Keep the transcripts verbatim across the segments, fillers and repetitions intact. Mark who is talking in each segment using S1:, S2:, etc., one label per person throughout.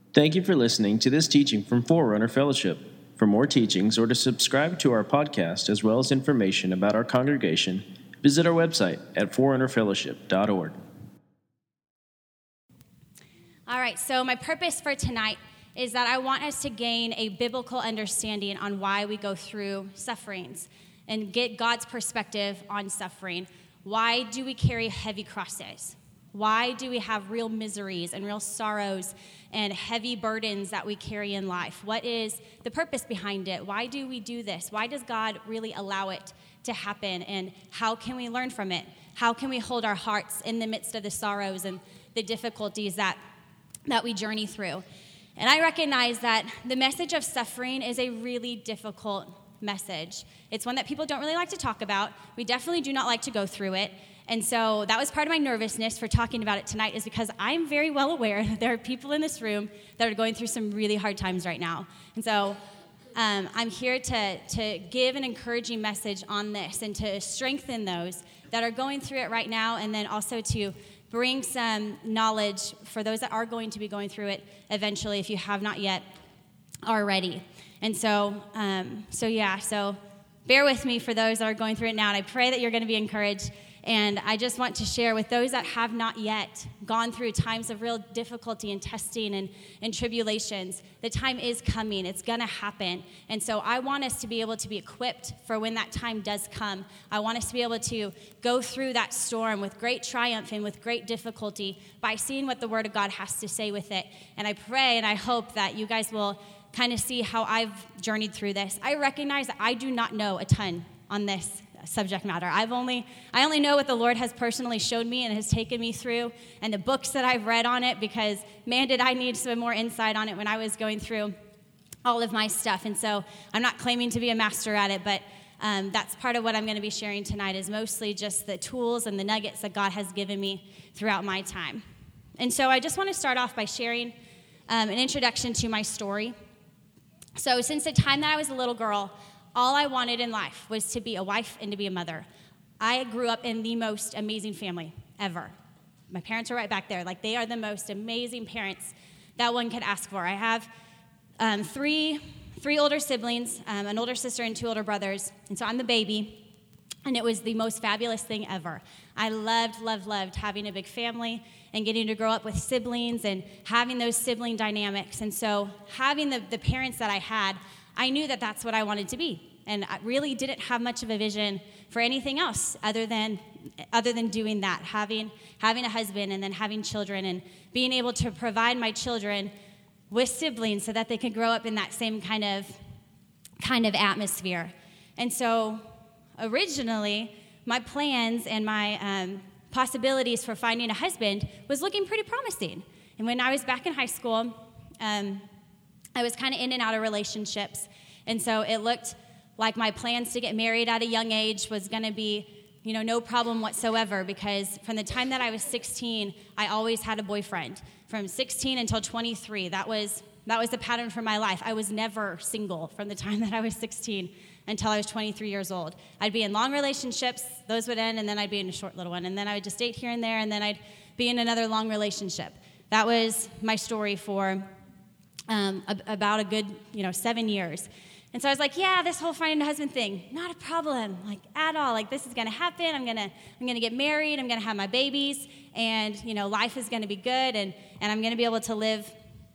S1: Thank you for listening to this teaching from Forerunner Fellowship. For more teachings or to subscribe to our podcast, as well as information about our congregation, visit our website at forerunner fellowship dot org.
S2: All right, so my purpose for tonight is that I want us to gain a biblical understanding on why we go through sufferings and get God's perspective on suffering. Why do we carry heavy crosses? Why do we have real miseries and real sorrows and heavy burdens that we carry in life? What is the purpose behind it? Why do we do this? Why does God really allow it to happen? And how can we learn from it? How can we hold our hearts in the midst of the sorrows and the difficulties that, that we journey through? And I recognize that the message of suffering is a really difficult message. It's one that people don't really like to talk about. We definitely do not like to go through it. And so that was part of my nervousness for talking about it tonight, is because I'm very well aware that there are people in this room that are going through some really hard times right now. And so um, I'm here to, to give an encouraging message on this and to strengthen those that are going through it right now, and then also to bring some knowledge for those that are going to be going through it eventually, if you have not yet already. And so, um, so yeah, so bear with me for those that are going through it now, and I pray that you're going to be encouraged. And I just want to share with those that have not yet gone through times of real difficulty and testing and, and tribulations, the time is coming. It's going to happen. And so I want us to be able to be equipped for when that time does come. I want us to be able to go through that storm with great triumph and with great difficulty by seeing what the Word of God has to say with it. And I pray and I hope that you guys will kind of see how I've journeyed through this. I recognize that I do not know a ton on this subject matter. I've only, I only know what the Lord has personally showed me and has taken me through, and the books that I've read on it, because man, did I need some more insight on it when I was going through all of my stuff. And so I'm not claiming to be a master at it, but um, that's part of what I'm going to be sharing tonight, is mostly just the tools and the nuggets that God has given me throughout my time. And so I just want to start off by sharing um, an introduction to my story. So since the time that I was a little girl, all I wanted in life was to be a wife and to be a mother. I grew up in the most amazing family ever. My parents are right back there. Like, they are the most amazing parents that one could ask for. I have um, three three older siblings, um, an older sister and two older brothers, and so I'm the baby, and it was the most fabulous thing ever. I loved, loved, loved having a big family and getting to grow up with siblings and having those sibling dynamics. And so having the, the parents that I had, I knew that that's what I wanted to be, and I really didn't have much of a vision for anything else other than other than doing that, having having a husband and then having children and being able to provide my children with siblings so that they could grow up in that same kind of kind of atmosphere. And so originally, my plans and my um, possibilities for finding a husband was looking pretty promising. And when I was back in high school, um, I was kind of in and out of relationships, and so it looked like my plans to get married at a young age was going to be, you know, no problem whatsoever, because from the time that I was sixteen, I always had a boyfriend. From sixteen until twenty-three, that was that was the pattern for my life. I was never single from the time that I was sixteen until I was twenty-three years old. I'd be in long relationships, those would end, and then I'd be in a short little one, and then I would just date here and there, and then I'd be in another long relationship. That was my story for Um, about a good, you know, seven years. And so I was like, yeah, this whole finding a husband thing, not a problem, like, at all. Like, this is going to happen. I'm going to I'm going to get married. I'm going to have my babies. And, you know, life is going to be good. And, and I'm going to be able to live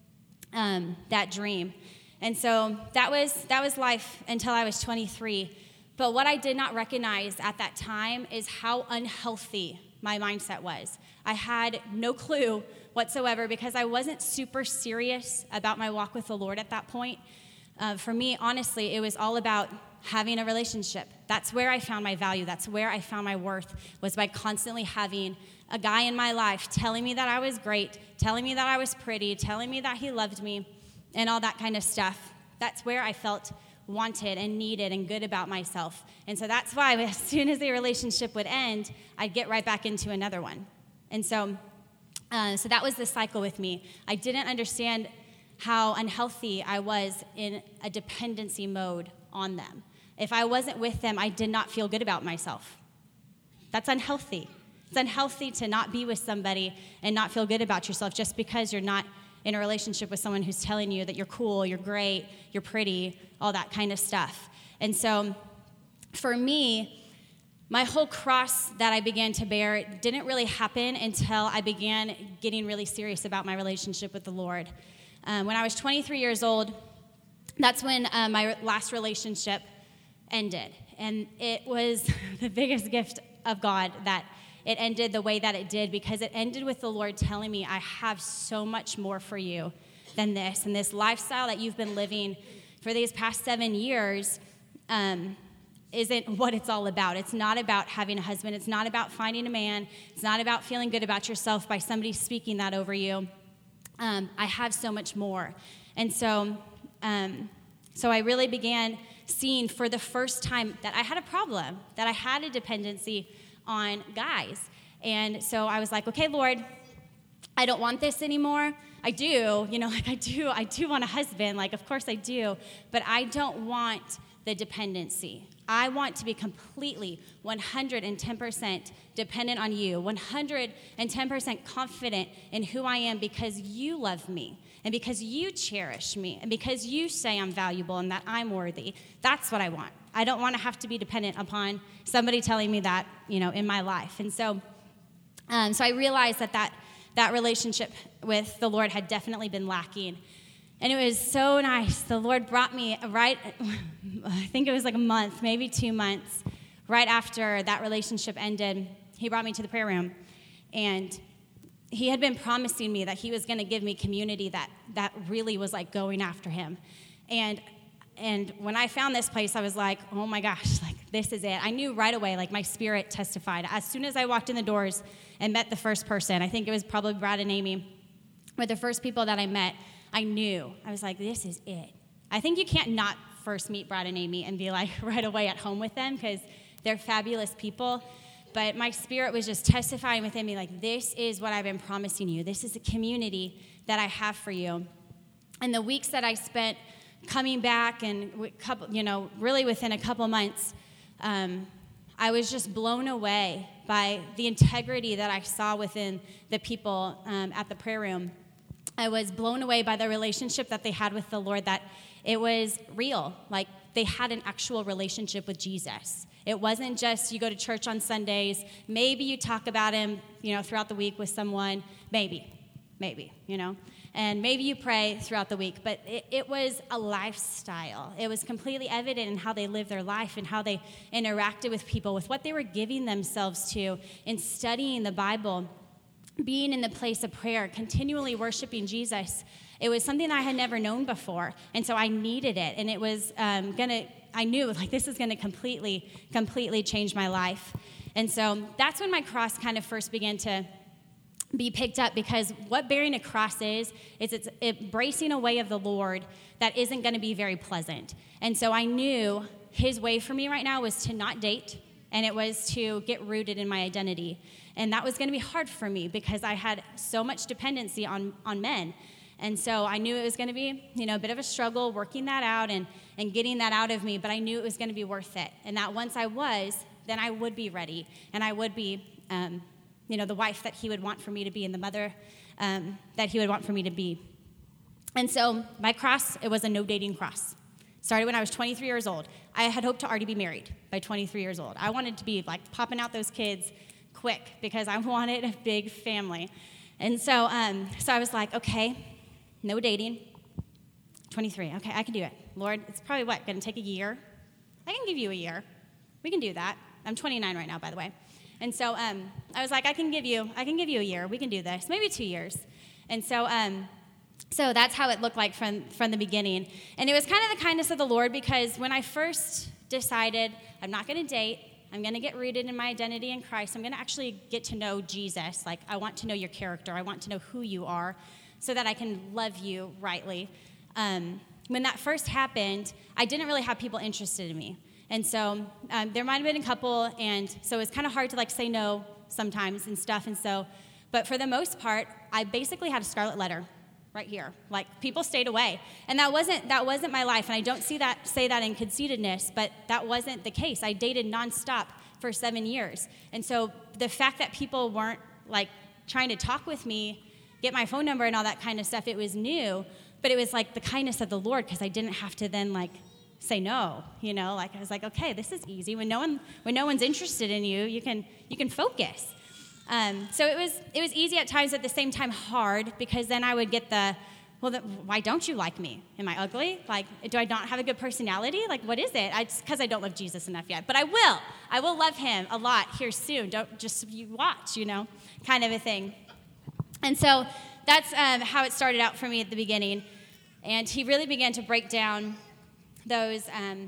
S2: um, that dream. And so that was that was life until I was twenty-three. But what I did not recognize at that time is how unhealthy my mindset was. I had no clue whatsoever, because I wasn't super serious about my walk with the Lord at that point. Uh, for me, honestly, it was all about having a relationship. That's where I found my value. That's where I found my worth, was by constantly having a guy in my life telling me that I was great, telling me that I was pretty, telling me that he loved me, and all that kind of stuff. That's where I felt wanted and needed and good about myself. And so that's why as soon as the relationship would end, I'd get right back into another one. And so uh, so that was the cycle with me. I didn't understand how unhealthy I was in a dependency mode on them. If I wasn't with them, I did not feel good about myself. That's unhealthy. It's unhealthy to not be with somebody and not feel good about yourself just because you're not in a relationship with someone who's telling you that you're cool, you're great, you're pretty, all that kind of stuff. And so for me, my whole cross that I began to bear didn't really happen until I began getting really serious about my relationship with the Lord. Um, when I was twenty-three years old, that's when uh, my last relationship ended. And it was the biggest gift of God that it ended the way that it did, because it ended with the Lord telling me, I have so much more for you than this. And this lifestyle that you've been living for these past seven years, um, isn't what it's all about. It's not about having a husband. It's not about finding a man. It's not about feeling good about yourself by somebody speaking that over you. Um, I have so much more. And so, um, so I really began seeing for the first time that I had a problem, that I had a dependency on guys. And so I was like, okay, Lord, I don't want this anymore. I do, you know, like I do, I do want a husband. Like, of course I do, but I don't want the dependency. I want to be completely one hundred ten percent dependent on you, one hundred ten percent confident in who I am because you love me and because you cherish me and because you say I'm valuable and that I'm worthy. That's what I want. I don't want to have to be dependent upon somebody telling me that, you know, in my life. And so, um, so I realized that, that that relationship with the Lord had definitely been lacking. And it was so nice. The Lord brought me right, I think it was like a month, maybe two months, right after that relationship ended. He brought me to the prayer room. And he had been promising me that he was going to give me community that, that really was like going after him. And and when I found this place, I was like, oh my gosh, like this is it. I knew right away, like my spirit testified. As soon as I walked in the doors and met the first person, I think it was probably Brad and Amy, were the first people that I met, I knew. I was like, this is it. I think you can't not first meet Brad and Amy and be like right away at home with them because they're fabulous people. But my spirit was just testifying within me like, this is what I've been promising you. This is a community that I have for you. And the weeks that I spent coming back and, couple, you know, really within a couple months, um, I was just blown away by the integrity that I saw within the people um, at the prayer room. I was blown away by the relationship that they had with the Lord, that it was real. Like they had an actual relationship with Jesus. It wasn't just you go to church on Sundays, maybe you talk about him, you know, throughout the week with someone, maybe, maybe, you know, and maybe you pray throughout the week, but it, it was a lifestyle. It was completely evident in how they lived their life and how they interacted with people, with what they were giving themselves to in studying the Bible, being in the place of prayer, continually worshiping Jesus. It was something that I had never known before, and so I needed it, and it was um, gonna, I knew, like, this is gonna completely, completely change my life. And so that's when my cross kind of first began to be picked up, because what bearing a cross is, is it's embracing a way of the Lord that isn't gonna be very pleasant. And so I knew his way for me right now was to not date, and it was to get rooted in my identity. And that was gonna be hard for me because I had so much dependency on, on men. And so I knew it was gonna be, you know, a bit of a struggle working that out and, and getting that out of me, but I knew it was gonna be worth it. And that once I was, then I would be ready, and I would be, um, you know, the wife that he would want for me to be and the mother um, that he would want for me to be. And so my cross, it was a no dating cross. Started when I was twenty-three years old. I had hoped to already be married by twenty-three years old. I wanted to be like popping out those kids quick because I wanted a big family. And so, um, so I was like, okay, no dating, twenty-three, okay, I can do it. Lord, it's probably what, gonna take a year? I can give you a year. We can do that. I'm twenty-nine right now, by the way. And so um, I was like, I can give you, I can give you a year. We can do this, maybe two years. And so, um, so that's how it looked like from from the beginning. And it was kind of the kindness of the Lord, because when I first decided I'm not going to date, I'm going to get rooted in my identity in Christ. I'm going to actually get to know Jesus. Like, I want to know your character. I want to know who you are, so that I can love you rightly. Um, when that first happened, I didn't really have people interested in me. And so um, there might have been a couple, and so it's kind of hard to like say no sometimes and stuff. And so, but for the most part, I basically had a scarlet letter right here. Like, people stayed away, and that wasn't that wasn't my life. And I don't see that say that in conceitedness, but that wasn't the case. I dated nonstop for seven years, and so the fact that people weren't like trying to talk with me get my phone number and all that kind of stuff. It was new, but it was like the kindness of the Lord because I didn't have to then like say no, you know, like I was like, okay, this is easy. When no one when no one's interested in you, you can you can focus. Um, so it was it was easy at times, at the same time hard, because then I would get the, well, the, why don't you like me? Am I ugly? Like, do I not have a good personality? Like, what is it? It's because I don't love Jesus enough yet. But I will. I will love him a lot here soon. Don't just you watch, you know, kind of a thing. And so that's um, how it started out for me at the beginning. And he really began to break down those, um,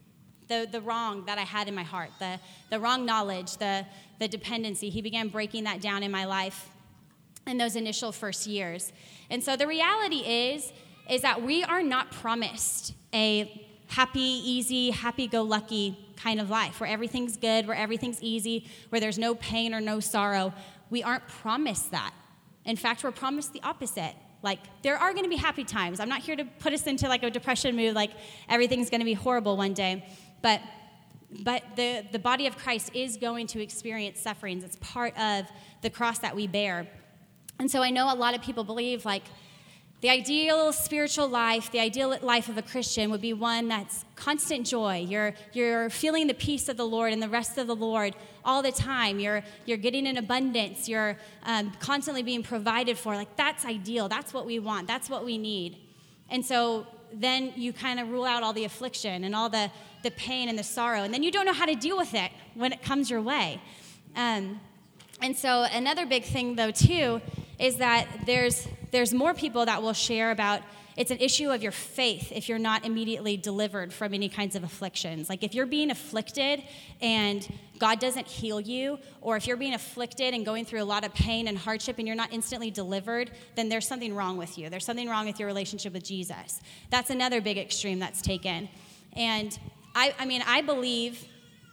S2: the the wrong that I had in my heart, the the wrong knowledge, the the dependency. He began breaking that down in my life in those initial first years. And so the reality is, is that we are not promised a happy, easy, happy-go-lucky kind of life where everything's good, where everything's easy, where there's no pain or no sorrow. We aren't promised that. In fact, we're promised the opposite. Like, there are going to be happy times. I'm not here to put us into like a depression mood, like everything's going to be horrible one day. But but the, the body of Christ is going to experience sufferings. It's part of the cross that we bear. And so I know a lot of people believe like the ideal spiritual life, the ideal life of a Christian would be one that's constant joy. You're you're feeling the peace of the Lord and the rest of the Lord all the time. You're you're getting in abundance. You're um, constantly being provided for. Like, that's ideal. That's what we want. That's what we need. And so then you kind of rule out all the affliction and all the, the pain and the sorrow. And then you don't know how to deal with it when it comes your way. Um, and so another big thing, though, too, is that there's there's more people that will share about it's an issue of your faith if you're not immediately delivered from any kinds of afflictions. Like, if you're being afflicted and God doesn't heal you, or if you're being afflicted and going through a lot of pain and hardship and you're not instantly delivered, then there's something wrong with you. There's something wrong with your relationship with Jesus. That's another big extreme that's taken. And I, I mean, I believe...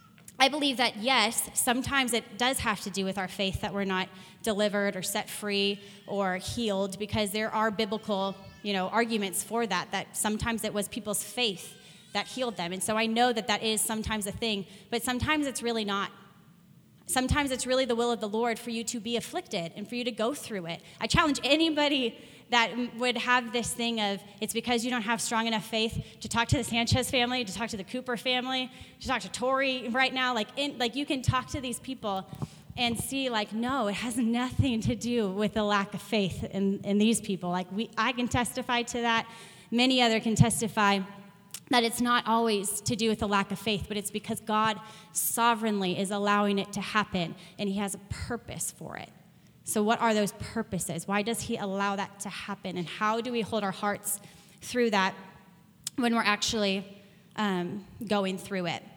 S2: I believe that, yes, sometimes it does have to do with our faith that we're not delivered or set free or healed, because there are biblical, you know, arguments for that, that sometimes it was people's faith that healed them. And so I know that that is sometimes a thing, but sometimes it's really not. Sometimes it's really the will of the Lord for you to be afflicted and for you to go through it. I challenge anybody that would have this thing of it's because you don't have strong enough faith to talk to the Sanchez family, to talk to the Cooper family, to talk to Tori right now. Like, in, like you can talk to these people and see, like, no, it has nothing to do with the lack of faith in, in these people. Like, we, I can testify to that. Many other can testify that it's not always to do with the lack of faith, but it's because God sovereignly is allowing it to happen, and he has a purpose for it. So what are those purposes? Why does he allow that to happen? And how do we hold our hearts through that when we're actually um, going through it?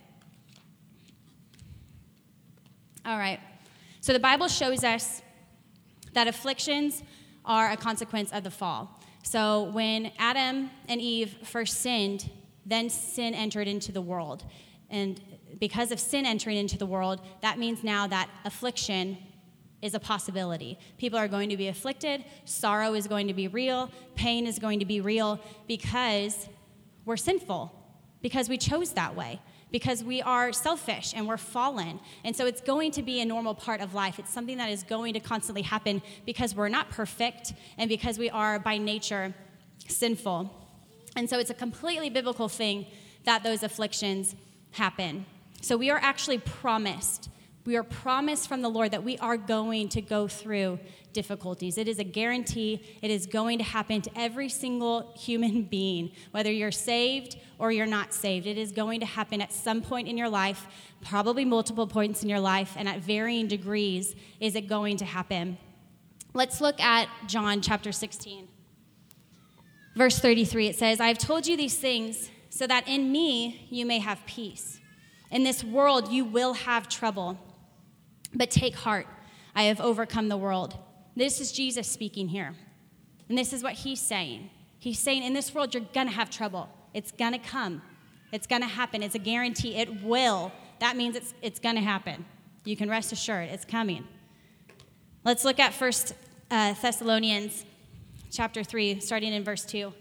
S2: All right. So the Bible shows us that afflictions are a consequence of the fall. So when Adam and Eve first sinned, then sin entered into the world. And because of sin entering into the world, that means now that affliction is a possibility. People are going to be afflicted. Sorrow is going to be real. Pain is going to be real because we're sinful, because we chose that way, because we are selfish and we're fallen. And so it's going to be a normal part of life. It's something that is going to constantly happen because we're not perfect and because we are by nature sinful. And so it's a completely biblical thing that those afflictions happen. So we are actually promised We are promised from the Lord that we are going to go through difficulties. It is a guarantee. It is going to happen to every single human being, whether you're saved or you're not saved. It is going to happen at some point in your life, probably multiple points in your life, and at varying degrees is it going to happen. Let's look at John chapter sixteen. Verse thirty-three, it says, I have told you these things so that in me you may have peace. In this world you will have trouble. But take heart, I have overcome the world. This is Jesus speaking here. And this is what he's saying. He's saying, in this world, you're going to have trouble. It's going to come. It's going to happen. It's a guarantee. It will. That means it's it's going to happen. You can rest assured. It's coming. Let's look at First uh, Thessalonians chapter three, starting in verse two.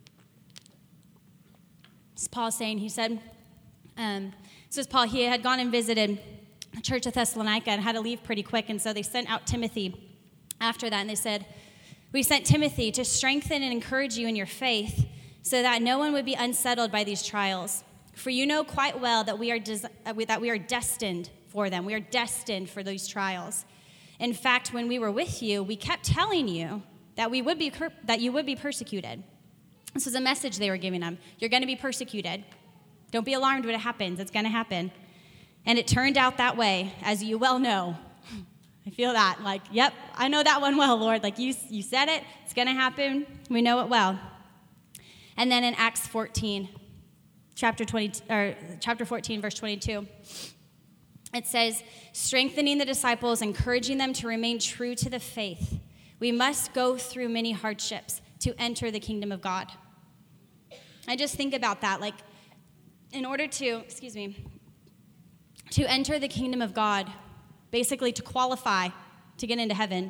S2: This is Paul saying, he said, um, this is Paul, he had gone and visited the church of Thessalonica and had to leave pretty quick, and so they sent out Timothy after that, and they said, We sent Timothy to strengthen and encourage you in your faith so that no one would be unsettled by these trials. For you know quite well that we are des- that we are destined for them. We are destined for these trials. In fact, when we were with you, we kept telling you that we would be that you would be persecuted. This was a message they were giving them. You're going to be persecuted. Don't be alarmed when it happens. It's going to happen. And it turned out that way, as you well know. I feel that, like, yep, I know that one well, Lord. Like, you, you said it. It's going to happen. We know it well. And then in Acts fourteen, chapter twenty, or chapter fourteen, verse twenty-two, it says, strengthening the disciples, encouraging them to remain true to the faith. We must go through many hardships to enter the kingdom of God. I just think about that. Like, in order to, excuse me, to enter the kingdom of God, basically to qualify to get into heaven,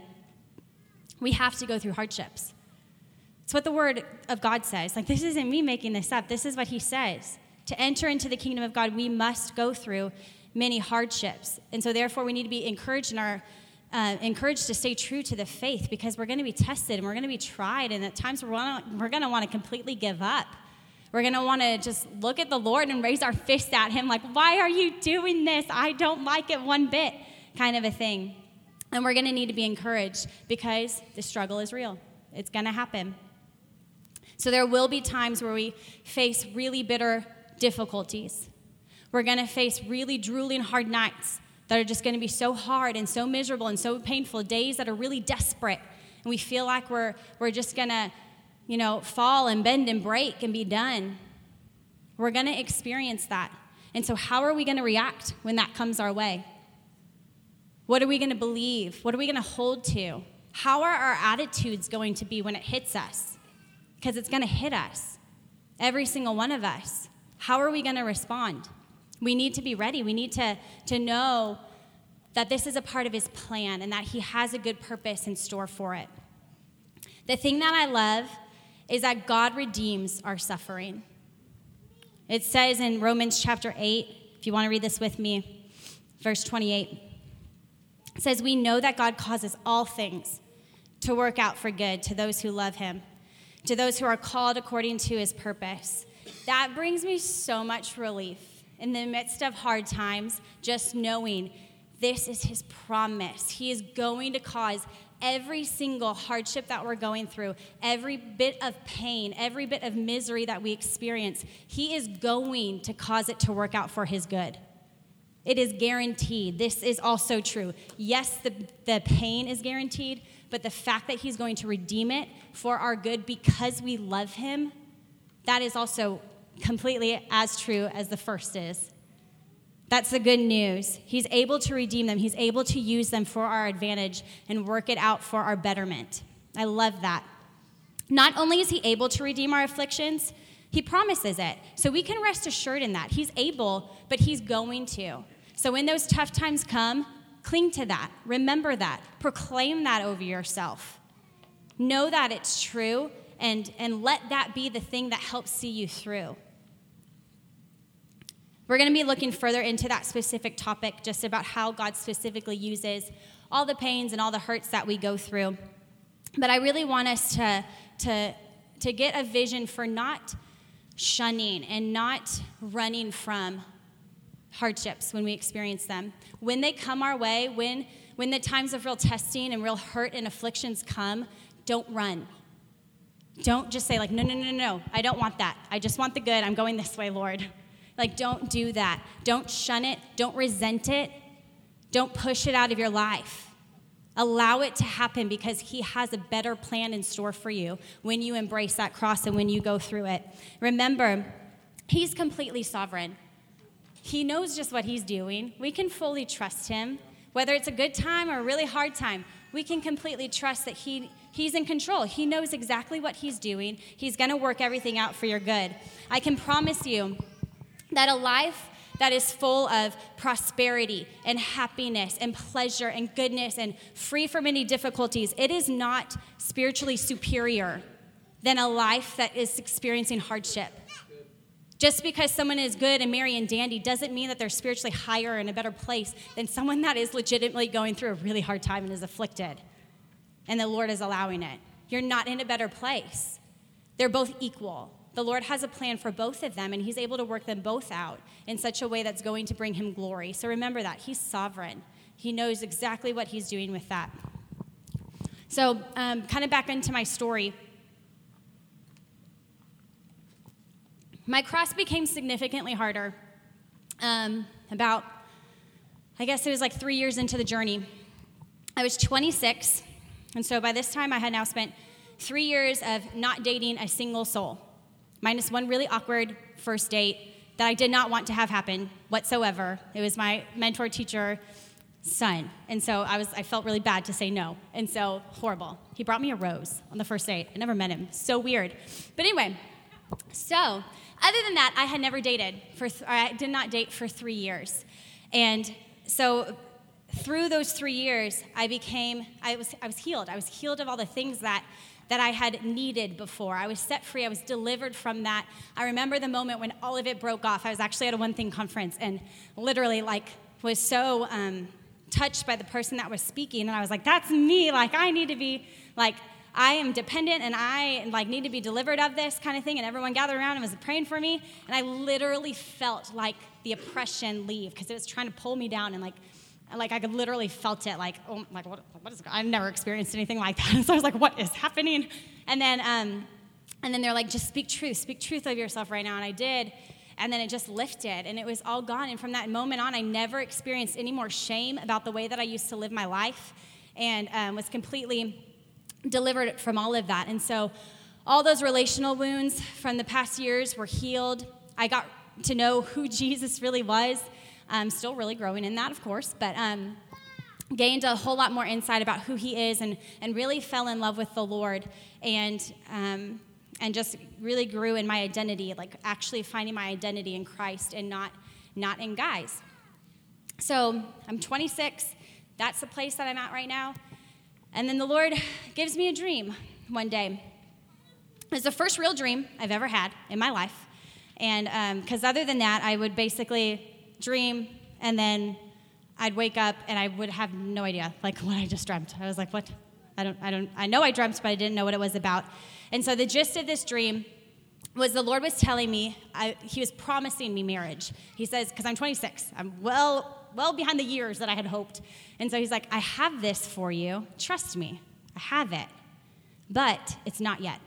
S2: we have to go through hardships. It's what the word of God says. Like, this isn't me making this up. This is what he says. To enter into the kingdom of God, we must go through many hardships. And so therefore we need to be encouraged in our uh, encouraged to stay true to the faith, because we're going to be tested and we're going to be tried, and at times we're, wanna, we're going to want to completely give up. We're going to want to just look at the Lord and raise our fist at him like, why are you doing this? I don't like it one bit, kind of a thing. And we're going to need to be encouraged because the struggle is real. It's going to happen. So there will be times where we face really bitter difficulties. We're going to face really drooling hard nights that are just going to be so hard and so miserable and so painful, days that are really desperate, and we feel like we're we're just going to, you know, fall and bend and break and be done. We're going to experience that. And so how are we going to react when that comes our way? What are we going to believe? What are we going to hold to? How are our attitudes going to be when it hits us? Because it's going to hit us, every single one of us. How are we going to respond? We need to be ready. We need to, to know that this is a part of his plan and that he has a good purpose in store for it. The thing that I love is that God redeems our suffering. It says in Romans chapter eight, if you want to read this with me, verse twenty-eight, it says, we know that God causes all things to work out for good to those who love him, to those who are called according to his purpose. That brings me so much relief in the midst of hard times, just knowing this is his promise. He is going to cause every single hardship that we're going through, every bit of pain, every bit of misery that we experience, he is going to cause it to work out for his good. It is guaranteed. This is also true. Yes, the, the pain is guaranteed, but the fact that he's going to redeem it for our good because we love him, that is also completely as true as the first is. That's the good news. He's able to redeem them. He's able to use them for our advantage and work it out for our betterment. I love that. Not only is he able to redeem our afflictions, he promises it. So we can rest assured in that. He's able, but he's going to. So when those tough times come, cling to that. Remember that. Proclaim that over yourself. Know that it's true, and, and let that be the thing that helps see you through. We're going to be looking further into that specific topic, just about how God specifically uses all the pains and all the hurts that we go through. But I really want us to, to, to get a vision for not shunning and not running from hardships when we experience them. When they come our way, when, when the times of real testing and real hurt and afflictions come, don't run. Don't just say like, no, no, no, no, I don't want that. I just want the good. I'm going this way, Lord. Like, don't do that. Don't shun it. Don't resent it. Don't push it out of your life. Allow it to happen because he has a better plan in store for you when you embrace that cross and when you go through it. Remember, he's completely sovereign. He knows just what he's doing. We can fully trust him. Whether it's a good time or a really hard time, we can completely trust that he, he's in control. He knows exactly what he's doing. He's going to work everything out for your good. I can promise you that a life that is full of prosperity and happiness and pleasure and goodness and free from any difficulties, it is not spiritually superior than a life that is experiencing hardship. Just because someone is good and merry and dandy doesn't mean that they're spiritually higher and a better place than someone that is legitimately going through a really hard time and is afflicted, and the Lord is allowing it. You're not in a better place. They're both equal. The Lord has a plan for both of them, and he's able to work them both out in such a way that's going to bring him glory. So remember that. He's sovereign. He knows exactly what he's doing with that. So um, kind of back into my story. My cross became significantly harder um, about, I guess it was like three years into the journey. I was twenty-six, and so by this time I had now spent three years of not dating a single soul, minus one really awkward first date that I did not want to have happen whatsoever. It was my mentor teacher son, and so I was I felt really bad to say no, and so horrible. He brought me a rose on the first date. I never met him. So weird. But anyway, so other than that, I had never dated for th- I did not date for three years, and so through those three years, I became I was I was healed. I was healed of all the things that. that I had needed before. I was set free. I was delivered from that. I remember the moment when all of it broke off. I was actually at a One Thing conference and literally like was so um, touched by the person that was speaking. And I was like, that's me. Like, I need to be, like, I am dependent and I like need to be delivered of this kind of thing. And everyone gathered around and was praying for me. And I literally felt like the oppression leave because it was trying to pull me down and like, Like, I could literally felt it, like, oh, like, what, what is, I've never experienced anything like that. So I was like, what is happening? And then, um, and then they're like, just speak truth, speak truth of yourself right now. And I did, and then it just lifted, and it was all gone. And from that moment on, I never experienced any more shame about the way that I used to live my life, and um, was completely delivered from all of that. And so all those relational wounds from the past years were healed. I got to know who Jesus really was. I'm still really growing in that, of course, but um, gained a whole lot more insight about who he is, and, and really fell in love with the Lord, and um, and just really grew in my identity, like actually finding my identity in Christ and not not in guys. So I'm twenty-six. That's the place that I'm at right now. And then the Lord gives me a dream one day. It's the first real dream I've ever had in my life, and because um, other than that, I would basically dream, and then I'd wake up and I would have no idea like what I just dreamt. I was like, what? I don't, I don't, I know I dreamt, but I didn't know what it was about. And so the gist of this dream was the Lord was telling me, I, he was promising me marriage. He says, because I'm twenty-six, I'm well, well behind the years that I had hoped. And so he's like, I have this for you. Trust me, I have it, but it's not yet.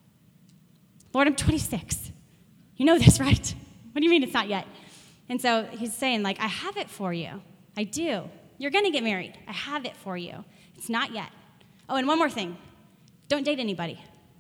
S2: Lord, I'm twenty-six. You know this, right? What do you mean it's not yet? And so he's saying, like, I have it for you. I do. You're going to get married. I have it for you. It's not yet. Oh, and one more thing. Don't date anybody.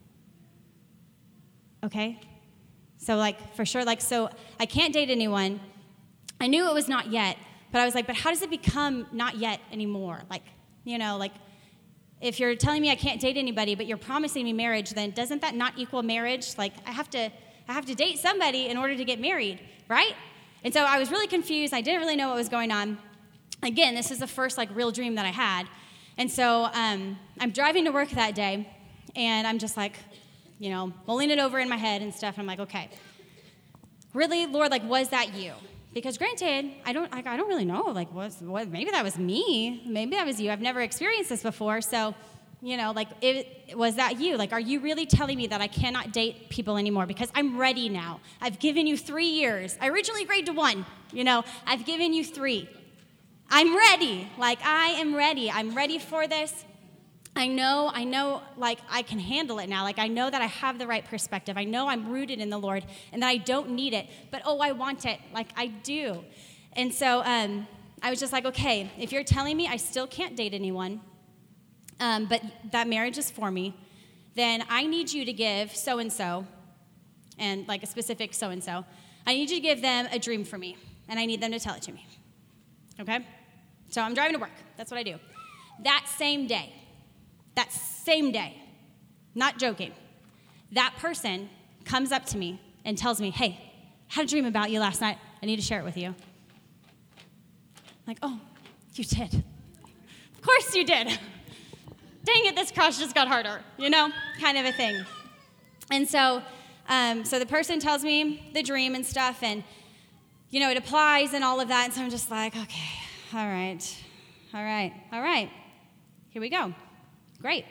S2: Okay? So, like, for sure, like, so I can't date anyone. I knew it was not yet, but I was like, but how does it become not yet anymore? Like, you know, like, if you're telling me I can't date anybody, but you're promising me marriage, then doesn't that not equal marriage? Like, I have to, I have to date somebody in order to get married, right? And so I was really confused. I didn't really know what was going on. Again, this is the first like real dream that I had. And so um, I'm driving to work that day, and I'm just like, you know, mulling it over in my head and stuff. And I'm like, okay, really, Lord, like, was that you? Because granted, I don't, like, I don't really know. Like, was what? Maybe that was me. Maybe that was you. I've never experienced this before. So, you know, like, it, was that you? Like, are you really telling me that I cannot date people anymore? Because I'm ready now. I've given you three years. I originally agreed to one. You know, I've given you three. I'm ready. Like, I am ready. I'm ready for this. I know, I know, like, I can handle it now. Like, I know that I have the right perspective. I know I'm rooted in the Lord and that I don't need it. But, oh, I want it. Like, I do. And so um, I was just like, okay, if you're telling me I still can't date anyone, Um, but that marriage is for me, then I need you to give so-and-so, and like a specific so-and-so, I need you to give them a dream for me, and I need them to tell it to me, okay? So I'm driving to work. That's what I do. That same day, that same day, not joking, that person comes up to me and tells me, hey, I had a dream about you last night. I need to share it with you. I'm like, oh, you did. Of course you did. Dang it, this cross just got harder, you know, kind of a thing. And so, um, so the person tells me the dream and stuff, and, you know, it applies and all of that, and so I'm just like, okay, all right, all right, all right, here we go. Great.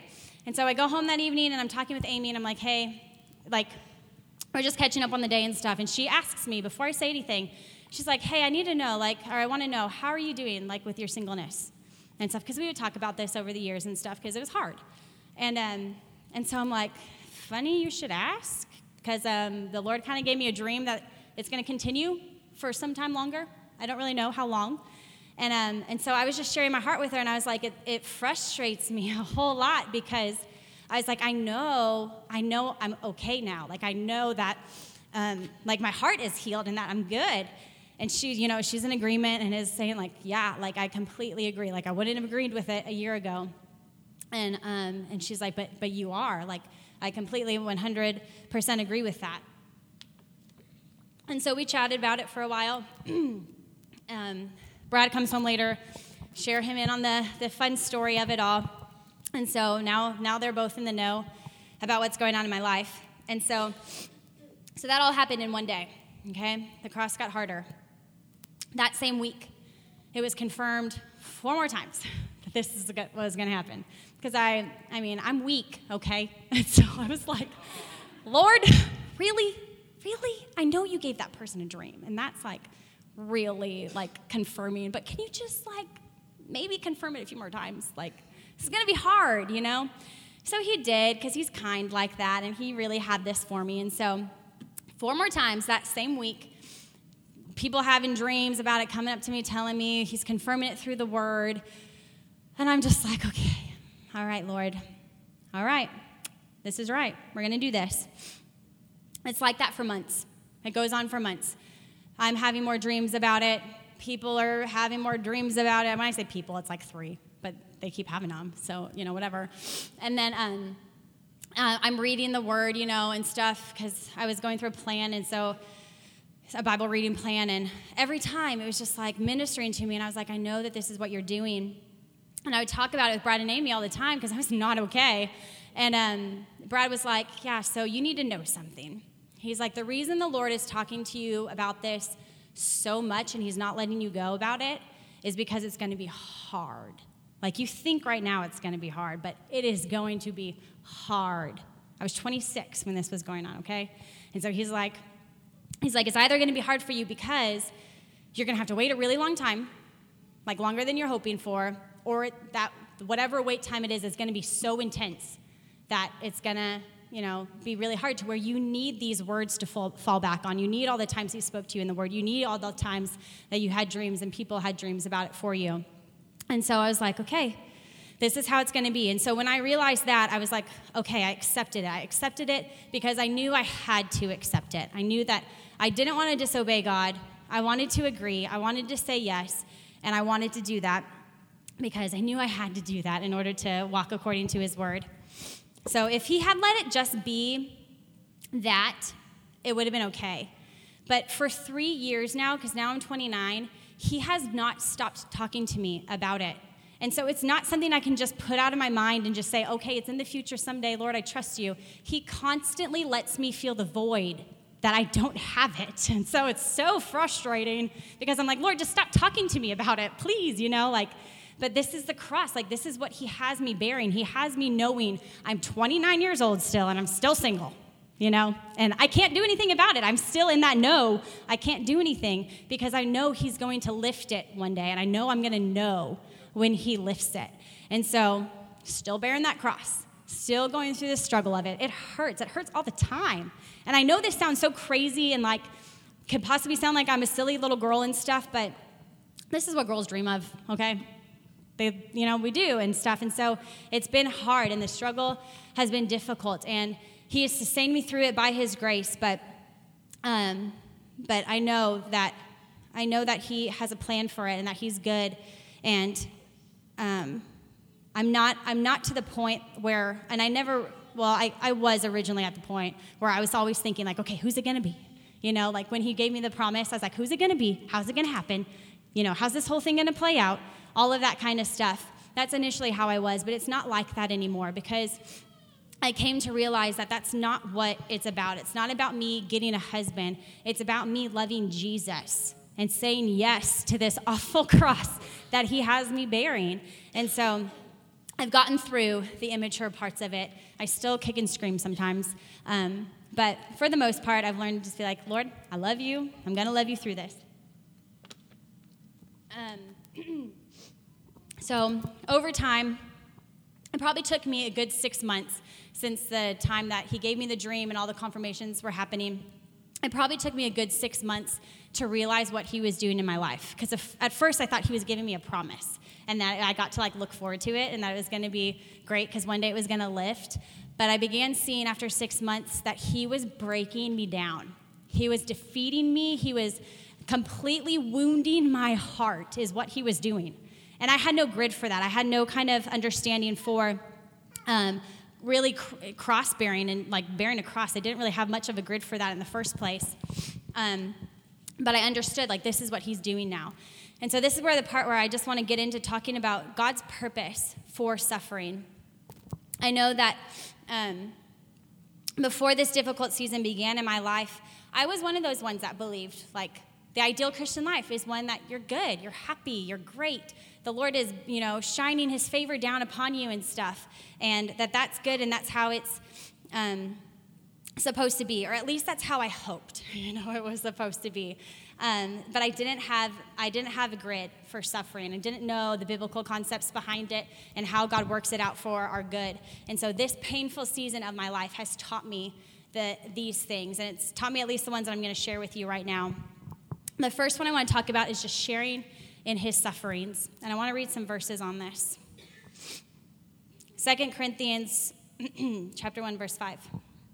S2: And so I go home that evening, and I'm talking with Amy, and I'm like, hey, like, we're just catching up on the day and stuff. And she asks me, before I say anything, she's like, hey, I need to know, like, or I want to know, how are you doing, like, with your singleness and stuff? Because we would talk about this over the years and stuff, because it was hard. And um, and so I'm like, funny you should ask, because um, the Lord kind of gave me a dream that it's going to continue for some time longer. I don't really know how long. And um, and so I was just sharing my heart with her, and I was like, it, it frustrates me a whole lot, because I was like, I know, I know I'm okay now. Like, I know that, um, like, my heart is healed and that I'm good. And she, you know, she's in agreement and is saying, like, yeah, like, I completely agree. Like, I wouldn't have agreed with it a year ago. And um, and she's like, but but you are. Like, I completely one hundred percent agree with that. And so we chatted about it for a while. um, Brad comes home later, share him in on the, the fun story of it all. And so now now they're both in the know about what's going on in my life. And so so that all happened in one day, okay? The cross got harder. That same week, it was confirmed four more times that this is what was going to happen. Because I, I mean, I'm weak, okay? And so I was like, Lord, really? Really? I know you gave that person a dream, and that's, like, really, like, confirming. But can you just, like, maybe confirm it a few more times? Like, this is going to be hard, you know? So he did, because he's kind like that, and he really had this for me. And so four more times that same week, people having dreams about it, coming up to me, telling me, he's confirming it through the word. And I'm just like, okay, all right, Lord. All right, this is right. We're going to do this. It's like that for months. It goes on for months. I'm having more dreams about it. People are having more dreams about it. When I say people, it's like three, but they keep having them, so, you know, whatever. And then um, uh, I'm reading the word, you know, and stuff, because I was going through a plan, and so a Bible reading plan, and every time it was just like ministering to me, and I was like, I know that this is what you're doing. And I would talk about it with Brad and Amy all the time, because I was not okay. And um, Brad was like, yeah, so you need to know something. He's like, the reason the Lord is talking to you about this so much, and he's not letting you go about it, is because it's going to be hard. Like, you think right now it's going to be hard, but it is going to be hard. I was twenty-six when this was going on, okay? And so he's like, he's like, it's either going to be hard for you because you're going to have to wait a really long time, like longer than you're hoping for, or that whatever wait time it is is going to be so intense that it's going to, you know, be really hard, to where you need these words to fall, fall back on. You need all the times he spoke to you in the word. You need all the times that you had dreams and people had dreams about it for you. And so I was like, okay, this is how it's going to be. And so when I realized that, I was like, okay, I accepted it. I accepted it because I knew I had to accept it. I knew that I didn't want to disobey God. I wanted to agree. I wanted to say yes, and I wanted to do that because I knew I had to do that in order to walk according to his word. So if he had let it just be that, it would have been okay. But for three years now, because now I'm twenty-nine, he has not stopped talking to me about it. And so it's not something I can just put out of my mind and just say, okay, it's in the future someday, Lord, I trust you. He constantly lets me feel the void that I don't have it. And so it's so frustrating because I'm like, Lord, just stop talking to me about it, please, you know, like, but this is the cross. Like, this is what he has me bearing. He has me knowing I'm twenty-nine years old still, and I'm still single, you know, and I can't do anything about it. I'm still in that no, I can't do anything because I know he's going to lift it one day, and I know I'm going to know when he lifts it. And so still bearing that cross, still going through the struggle of it. It hurts. It hurts all the time. And I know this sounds so crazy and like could possibly sound like I'm a silly little girl and stuff, but this is what girls dream of, okay? They, you know, we do and stuff. And so it's been hard, and the struggle has been difficult. And he has sustained me through it by his grace. But, um, but I know that I know that he has a plan for it, and that he's good. And um, I'm not I'm not to the point where, and I never, well, I, I was originally at the point where I was always thinking like, okay, who's it going to be? You know, like when he gave me the promise, I was like, who's it going to be? How's it going to happen? You know, how's this whole thing going to play out? All of that kind of stuff. That's initially how I was, but it's not like that anymore because I came to realize that that's not what it's about. It's not about me getting a husband. It's about me loving Jesus and saying yes to this awful cross that he has me bearing. And so I've gotten through the immature parts of it. I still kick and scream sometimes. Um, but for the most part, I've learned to just be like, Lord, I love you. I'm going to love you through this. Um, so over time, it probably took me a good six months since the time that he gave me the dream and all the confirmations were happening. It probably took me a good six months to realize what he was doing in my life. Because at first I thought he was giving me a promise and that I got to like look forward to it and that it was going to be great because one day it was going to lift. But I began seeing after six months that he was breaking me down. He was defeating me. He was completely wounding my heart is what he was doing. And I had no grid for that. I had no kind of understanding for um, really cr- cross-bearing and like bearing a cross. I didn't really have much of a grid for that in the first place. Um, but I understood, like, this is what he's doing now. And so this is where the part where I just want to get into talking about God's purpose for suffering. I know that um, before this difficult season began in my life, I was one of those ones that believed, like, the ideal Christian life is one that you're good, you're happy, you're great. The Lord is, you know, shining his favor down upon you and stuff, and that that's good and that's how it's um, supposed to be, or at least that's how I hoped, you know, it was supposed to be. Um, but I didn't have I didn't have a grid for suffering. I didn't know the biblical concepts behind it and how God works it out for our good. And so this painful season of my life has taught me the, these things, and it's taught me at least the ones that I'm going to share with you right now. The first one I want to talk about is just sharing in his sufferings. And I want to read some verses on this. Second Corinthians chapter one, verse five.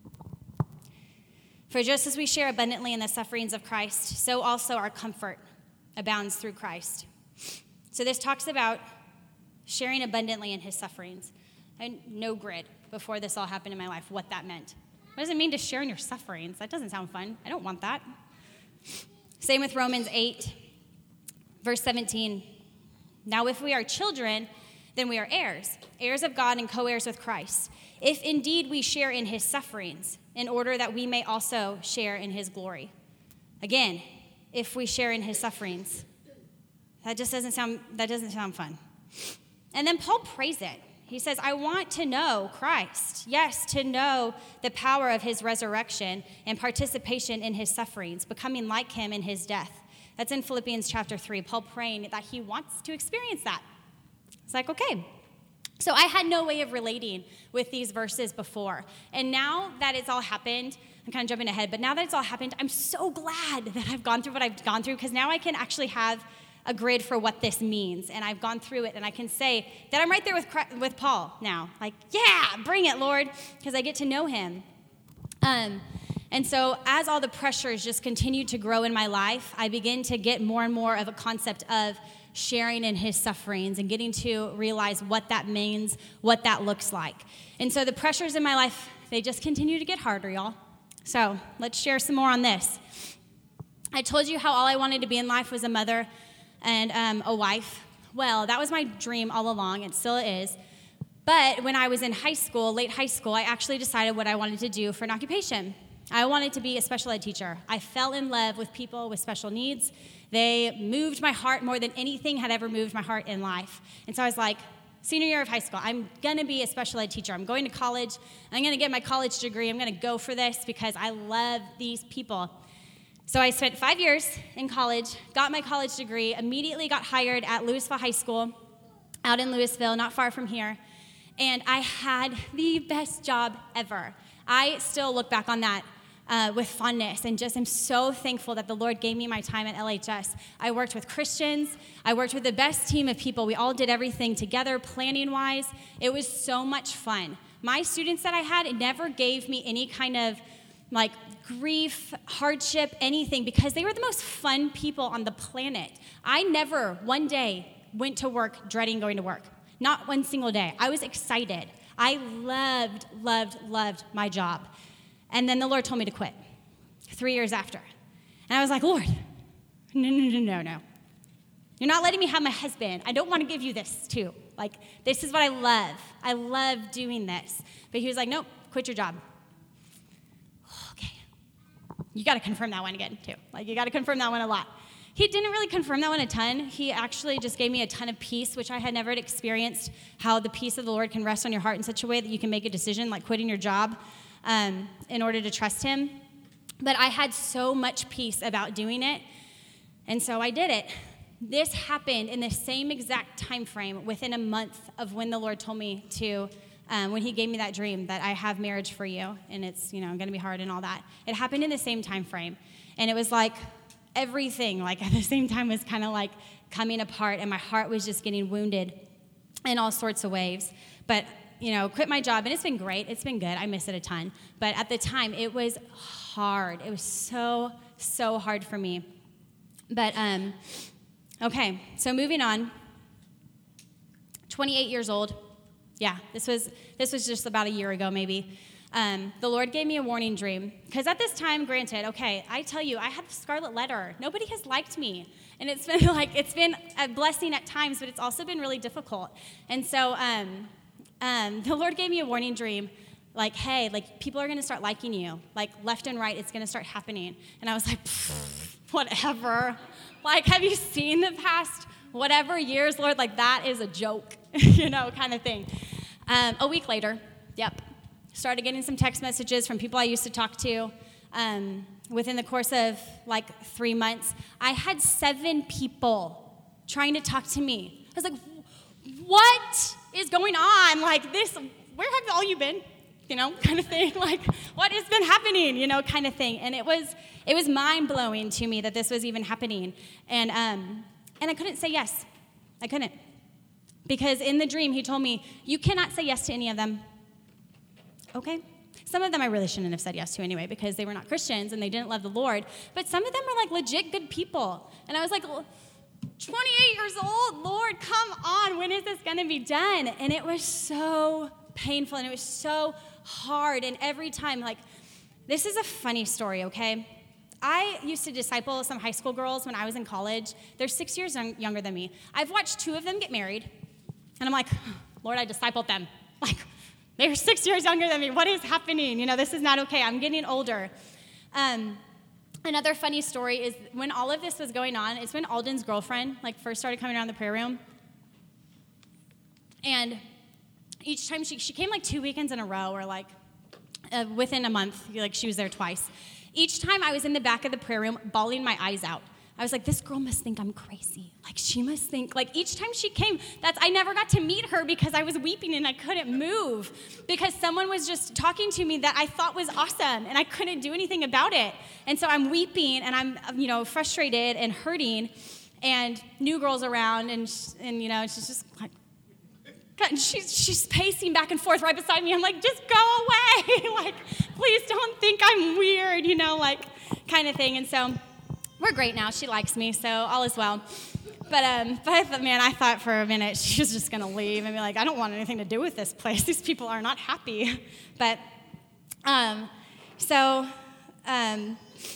S2: For just as we share abundantly in the sufferings of Christ, so also our comfort abounds through Christ. So this talks about sharing abundantly in his sufferings. I had no grid before this all happened in my life, what that meant. What does it mean to share in your sufferings? That doesn't sound fun. I don't want that. Same with Romans eight, verse seventeen. Now if we are children, then we are heirs, heirs of God and co-heirs with Christ, if indeed we share in his sufferings, in order that we may also share in his glory. Again, if we share in his sufferings. That just doesn't sound, that doesn't sound fun. And then Paul prays it. He says, I want to know Christ. Yes, to know the power of his resurrection and participation in his sufferings, becoming like him in his death. That's in Philippians chapter three, Paul praying that he wants to experience that. It's like, okay. So I had no way of relating with these verses before. And now that it's all happened, I'm kind of jumping ahead, but now that it's all happened, I'm so glad that I've gone through what I've gone through, because now I can actually have a grid for what this means, and I've gone through it, and I can say that I'm right there with with Paul now. Like, yeah, bring it, Lord, because I get to know him. Um, and so as all the pressures just continue to grow in my life, I begin to get more and more of a concept of sharing in his sufferings and getting to realize what that means, what that looks like. And so the pressures in my life, they just continue to get harder, y'all. So let's share some more on this. I told you how all I wanted to be in life was a mother and um, a wife. Well, that was my dream all along. It still is. But when I was in high school, late high school, I actually decided what I wanted to do for an occupation. I wanted to be a special ed teacher. I fell in love with people with special needs. They moved my heart more than anything had ever moved my heart in life. And so I was like, senior year of high school, I'm going to be a special ed teacher. I'm going to college. I'm going to get my college degree. I'm going to go for this because I love these people. So I spent five years in college, got my college degree, immediately got hired at Louisville High School out in Louisville, not far from here. And I had the best job ever. I still look back on that uh, with fondness and just am so thankful that the Lord gave me my time at L H S. I worked with Christians. I worked with the best team of people. We all did everything together, planning-wise. It was so much fun. My students that I had, it never gave me any kind of like grief, hardship, anything, because they were the most fun people on the planet. I never one day went to work dreading going to work. Not one single day. I was excited. I loved, loved, loved my job. And then the Lord told me to quit three years after. And I was like, Lord, no, no, no, no, no. You're not letting me have my husband. I don't want to give you this too. Like, this is what I love. I love doing this. But he was like, nope, quit your job. Okay. You got to confirm that one again too. Like, you got to confirm that one a lot. he didn't really confirm that one a ton. He actually just gave me a ton of peace, which I had never experienced, how the peace of the Lord can rest on your heart in such a way that you can make a decision, like quitting your job, um, in order to trust him. But I had so much peace about doing it, and so I did it. This happened in the same exact time frame within a month of when the Lord told me to, um, when he gave me that dream that I have marriage for you, and it's, you know, going to be hard and all that. It happened in the same time frame, and it was like everything, like at the same time, was kind of like coming apart, and my heart was just getting wounded in all sorts of ways. But, you know, quit my job, and it's been great. It's been good. I miss it a ton. But at the time, it was hard. It was so, so hard for me. But, um, okay, so moving on. twenty-eight years old. Yeah, this was this was just about a year ago, maybe. Um, the Lord gave me a warning dream. Because at this time, granted, okay, I tell you, I had the scarlet letter. Nobody has liked me. And it's been like, it's been a blessing at times, but it's also been really difficult. And so um, um, the Lord gave me a warning dream. Like, hey, like, people are going to start liking you. Like, left and right, it's going to start happening. And I was like, whatever. Like, have you seen the past whatever years, Lord? Like, that is a joke, you know, kind of thing. Um, a week later, yep, started getting some text messages from people I used to talk to. Um, within the course of, like, three months, I had seven people trying to talk to me. I was like, what is going on? Like, this, where have all you been? You know, kind of thing, like, what has been happening, you know, kind of thing. And it was it was mind-blowing to me that this was even happening. And um, and I couldn't say yes. I couldn't. Because in the dream, he told me, you cannot say yes to any of them. Okay? Some of them I really shouldn't have said yes to anyway, because they were not Christians and they didn't love the Lord. But some of them were, like, legit good people. And I was like, twenty-eight years old, Lord, come on, when is this going to be done? And it was so painful, and it was so hard, and every time, like, this is a funny story, okay? I used to disciple some high school girls when I was in college. They're six years young, younger than me. I've watched two of them get married, and I'm like, Lord, I discipled them. Like, they're six years younger than me. What is happening? You know, this is not okay. I'm getting older. Um, another funny story is when all of this was going on, it's when Alden's girlfriend, like, first started coming around the prayer room, and each time she, she came like two weekends in a row, or like uh, within a month, like she was there twice. Each time I was in the back of the prayer room bawling my eyes out. I was like, this girl must think I'm crazy. Like, she must think, like, each time she came, that's, I never got to meet her because I was weeping and I couldn't move because someone was just talking to me that I thought was awesome and I couldn't do anything about it. And so I'm weeping and I'm, you know, frustrated and hurting, and new girls around, and, and you know, she's just like, and she's, she's pacing back and forth right beside me. I'm like, just go away. Like, please don't think I'm weird, you know, like, kind of thing. And so we're great now. She likes me, so all is well. But, um, but I thought, man, I thought for a minute she was just going to leave and be like, I don't want anything to do with this place. These people are not happy. But um, so um,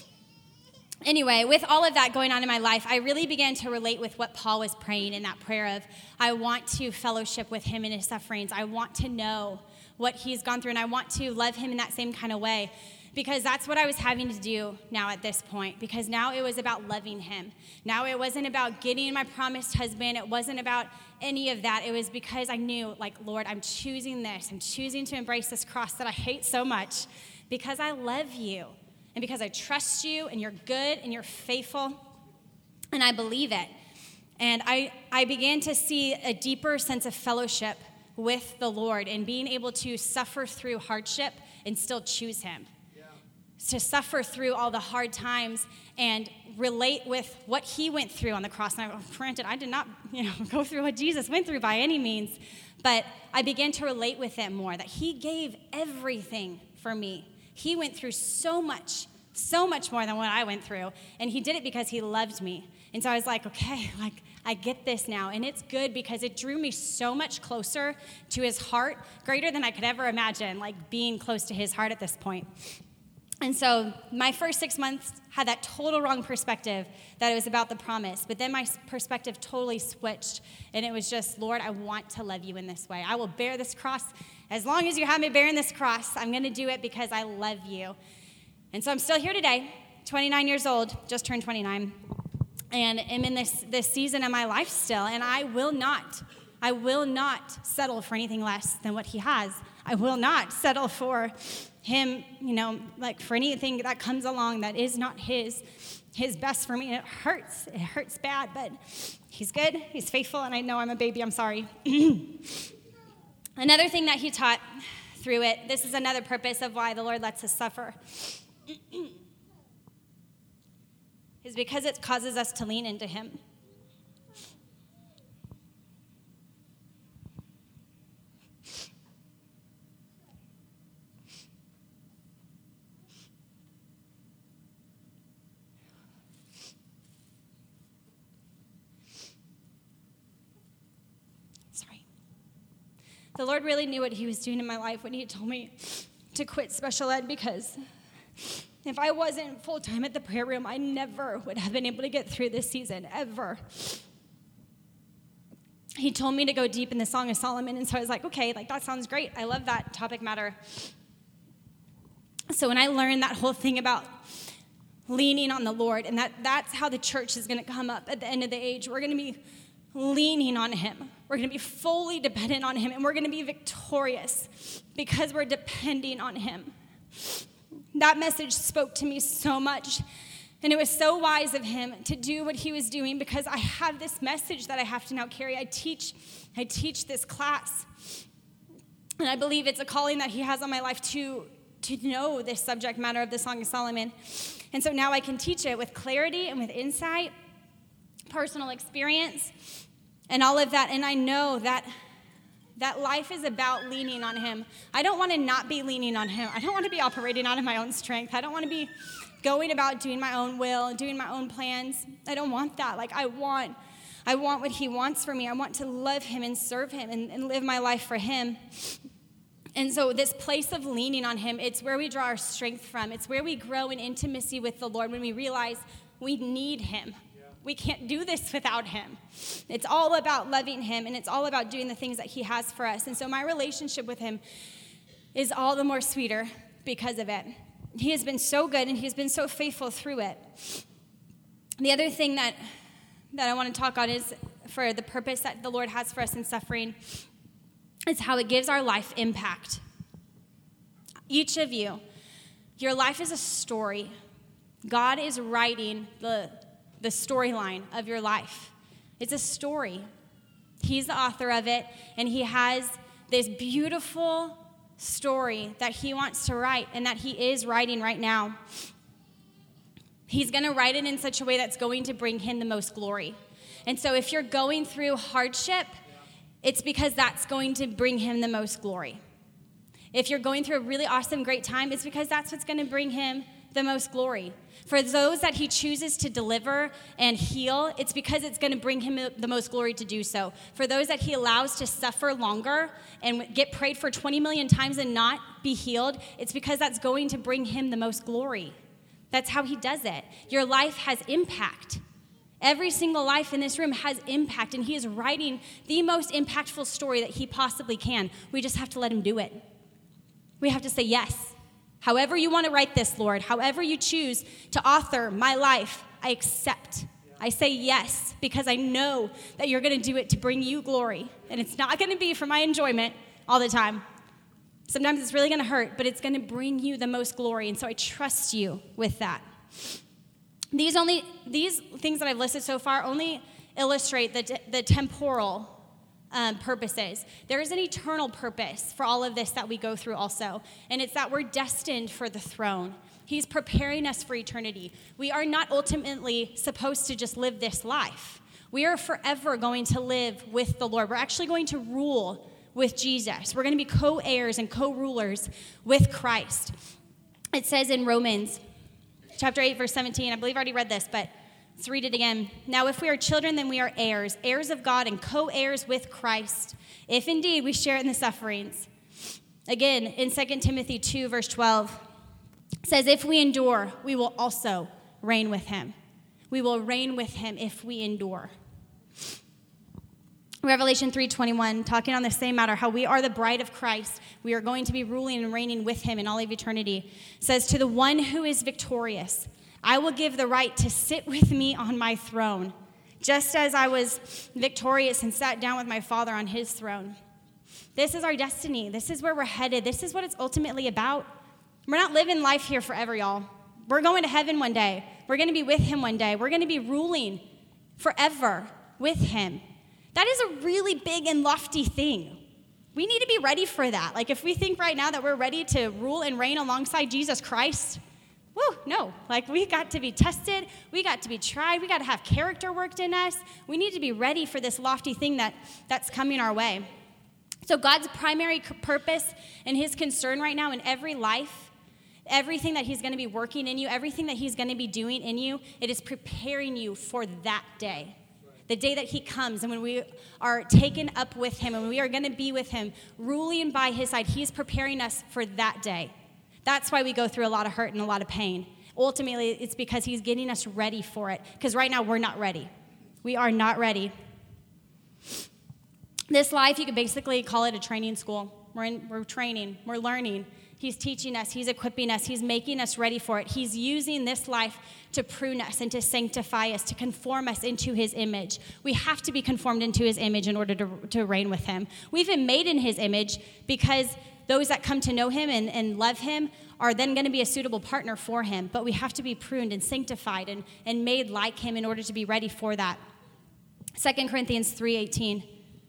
S2: anyway, with all of that going on in my life, I really began to relate with what Paul was praying in that prayer of, I want to fellowship with him in his sufferings. I want to know what he's gone through, and I want to love him in that same kind of way, because that's what I was having to do now at this point, because now it was about loving him. Now it wasn't about getting my promised husband. It wasn't about any of that. It was because I knew, like, Lord, I'm choosing this. I'm choosing to embrace this cross that I hate so much because I love you. And because I trust you, and you're good, and you're faithful, and I believe it. And I, I began to see a deeper sense of fellowship with the Lord and being able to suffer through hardship and still choose him. Yeah. To suffer through all the hard times and relate with what he went through on the cross. And I, granted, I did not, you know, go through what Jesus went through by any means, but I began to relate with him more, that he gave everything for me. He went through so much, so much more than what I went through, and he did it because he loved me. And so I was like, okay, like, I get this now, and it's good because it drew me so much closer to his heart, greater than I could ever imagine, like, being close to his heart at this point. And so my first six months had that total wrong perspective that it was about the promise, but then my perspective totally switched, and it was just, Lord, I want to love you in this way. I will bear this cross. As long as you have me bearing this cross, I'm going to do it because I love you. And so I'm still here today, twenty-nine years old, just turned twenty-nine. and am in this, this season of my life still, and I will not, I will not settle for anything less than what he has. I will not settle for him, you know, like for anything that comes along that is not his, his best for me. It hurts, it hurts bad, but he's good, he's faithful, and I know I'm a baby, I'm sorry. Another thing that he taught through it, this is another purpose of why the Lord lets us suffer, is because it causes us to lean into him. Sorry. The Lord really knew what he was doing in my life when he told me to quit special ed, because if I wasn't full-time at the prayer room, I never would have been able to get through this season, ever. He told me to go deep in the Song of Solomon, and so I was like, okay, like that sounds great. I love that topic matter. So when I learned that whole thing about leaning on the Lord, and that that's how the church is going to come up at the end of the age, we're going to be leaning on him. We're going to be fully dependent on him, and we're going to be victorious because we're depending on him. That message spoke to me so much, and it was so wise of him to do what he was doing, because I have this message that I have to now carry. I teach, I teach this class, and I believe it's a calling that he has on my life to, to know this subject matter of the Song of Solomon. And so now I can teach it with clarity and with insight, personal experience, and all of that. And I know that that life is about leaning on him. I don't want to not be leaning on him. I don't want to be operating out of my own strength. I don't want to be going about doing my own will and doing my own plans. I don't want that. Like I want, I want what he wants for me. I want to love him and serve him and, and live my life for him. And so this place of leaning on him, it's where we draw our strength from. It's where we grow in intimacy with the Lord when we realize we need him. We can't do this without him. It's all about loving him, and it's all about doing the things that he has for us. And so my relationship with him is all the more sweeter because of it. He has been so good, and he's been so faithful through it. The other thing that, that I want to talk on is for the purpose that the Lord has for us in suffering is how it gives our life impact. Each of you, your life is a story. God is writing the the storyline of your life. It's a story. He's the author of it, and he has this beautiful story that he wants to write and that he is writing right now. He's going to write it in such a way that's going to bring him the most glory. And so if you're going through hardship, it's because that's going to bring him the most glory. If you're going through a really awesome, great time, it's because that's what's going to bring him the most glory. For those that he chooses to deliver and heal, it's because it's going to bring him the most glory to do so. For those that he allows to suffer longer and get prayed for twenty million times and not be healed, it's because that's going to bring him the most glory. That's how he does it. Your life has impact. Every single life in this room has impact, and he is writing the most impactful story that he possibly can. We just have to let him do it. We have to say yes. However you want to write this, Lord, however you choose to author my life, I accept. I say yes, because I know that you're going to do it to bring you glory. And it's not going to be for my enjoyment all the time. Sometimes it's really going to hurt, but it's going to bring you the most glory. And so I trust you with that. These only these things that I've listed so far only illustrate the, the temporal Um, purposes. There is an eternal purpose for all of this that we go through also, and it's that we're destined for the throne. He's preparing us for eternity. We are not ultimately supposed to just live this life. We are forever going to live with the Lord. We're actually going to rule with Jesus. We're going to be co-heirs and co-rulers with Christ. It says in Romans chapter eight, verse seventeen, I believe I already read this, but let's read it again. Now, if we are children, then we are heirs, heirs of God and co-heirs with Christ, if indeed we share in the sufferings. Again, in Second Timothy two, verse twelve, it says, if we endure, we will also reign with him. We will reign with him if we endure. Revelation three twenty-one, talking on the same matter, how we are the bride of Christ. We are going to be ruling and reigning with him in all of eternity. It says, to the one who is victorious, I will give the right to sit with me on my throne, just as I was victorious and sat down with my Father on his throne. This is our destiny. This is where we're headed. This is what it's ultimately about. We're not living life here forever, y'all. We're going to heaven one day. We're going to be with him one day. We're going to be ruling forever with him. That is a really big and lofty thing. We need to be ready for that. Like, if we think right now that we're ready to rule and reign alongside Jesus Christ, woo, no. Like, we got to be tested. We got to be tried. We got to have character worked in us. We need to be ready for this lofty thing that, that's coming our way. So God's primary purpose and his concern right now in every life, everything that he's going to be working in you, everything that he's going to be doing in you, it is preparing you for that day. The day that he comes and when we are taken up with him and we are going to be with him, ruling by his side, he's preparing us for that day. That's why we go through a lot of hurt and a lot of pain. Ultimately, it's because he's getting us ready for it. Because right now, we're not ready. We are not ready. This life, you could basically call it a training school. We're, in, we're training. We're learning. He's teaching us. He's equipping us. He's making us ready for it. He's using this life to prune us and to sanctify us, to conform us into his image. We have to be conformed into his image in order to, to reign with him. We've been made in his image because those that come to know him and, and love him are then going to be a suitable partner for him. But we have to be pruned and sanctified and, and made like him in order to be ready for that. Second Corinthians three eighteen.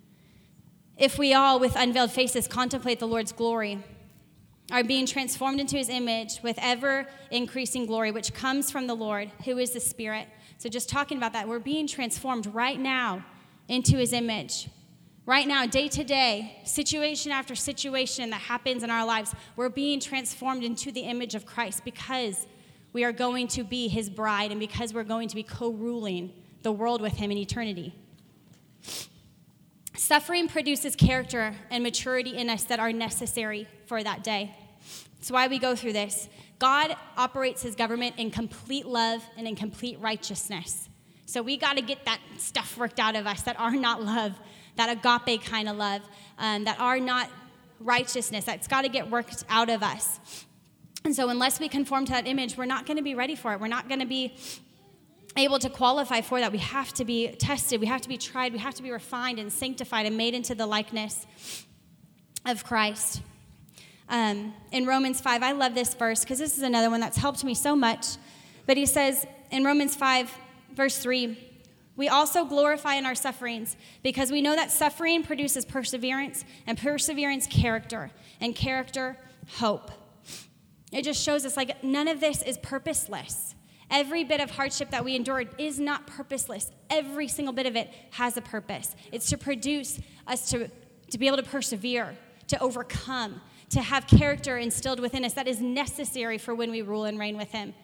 S2: If we all, with unveiled faces, contemplate the Lord's glory, are being transformed into his image with ever-increasing glory, which comes from the Lord, who is the Spirit. So just talking about that, we're being transformed right now into his image. Right now, day to day, situation after situation that happens in our lives, we're being transformed into the image of Christ because we are going to be his bride and because we're going to be co-ruling the world with him in eternity. Suffering produces character and maturity in us that are necessary for that day. That's why we go through this. God operates his government in complete love and in complete righteousness. So we got to get that stuff worked out of us that are not love, that agape kind of love, um, that are not righteousness. That's got to get worked out of us. And so unless we conform to that image, we're not going to be ready for it. We're not going to be able to qualify for that. We have to be tested. We have to be tried. We have to be refined and sanctified and made into the likeness of Christ. Um, in Romans five, I love this verse because this is another one that's helped me so much. But he says in Romans five, verse three, we also glorify in our sufferings because we know that suffering produces perseverance, and perseverance, character, and character, hope. It just shows us like none of this is purposeless. Every bit of hardship that we endured is not purposeless. Every single bit of it has a purpose. It's to produce us to, to be able to persevere, to overcome, to have character instilled within us that is necessary for when we rule and reign with him.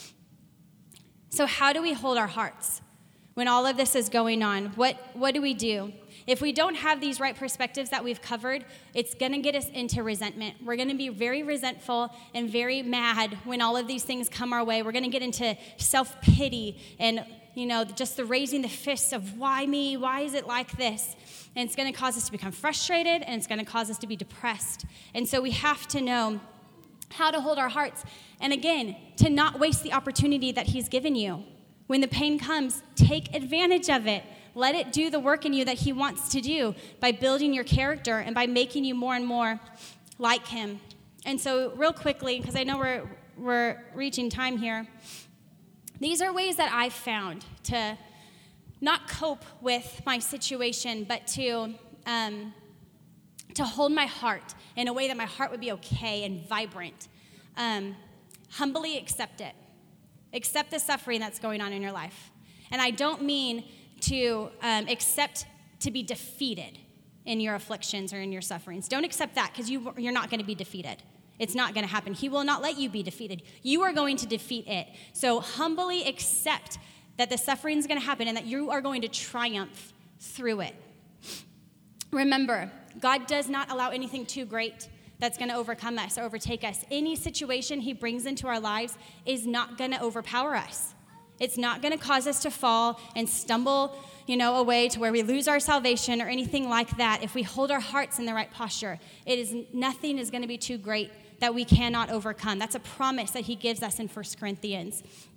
S2: So how do we hold our hearts when all of this is going on? What, what do we do? If we don't have these right perspectives that we've covered, it's going to get us into resentment. We're going to be very resentful and very mad when all of these things come our way. We're going to get into self-pity and, you know, just the raising the fists of why me? Why is it like this? And it's going to cause us to become frustrated, and it's going to cause us to be depressed. And so we have to know how to hold our hearts. And again, to not waste the opportunity that he's given you. When the pain comes, take advantage of it. Let it do the work in you that he wants to do by building your character and by making you more and more like him. And so real quickly, because I know we're we're reaching time here, these are ways that I've found to not cope with my situation, but to um, to hold my heart in a way that my heart would be okay and vibrant. Um, humbly accept it. Accept the suffering that's going on in your life. And I don't mean to um, accept to be defeated in your afflictions or in your sufferings. Don't accept that because you, you're not going to be defeated. It's not going to happen. He will not let you be defeated. You are going to defeat it. So humbly accept that the suffering is going to happen and that you are going to triumph through it. Remember, God does not allow anything too great that's going to overcome us or overtake us. Any situation he brings into our lives is not going to overpower us. It's not going to cause us to fall and stumble, you know, away to where we lose our salvation or anything like that. If we hold our hearts in the right posture, it is nothing is going to be too great that we cannot overcome. That's a promise that he gives us in First Corinthians.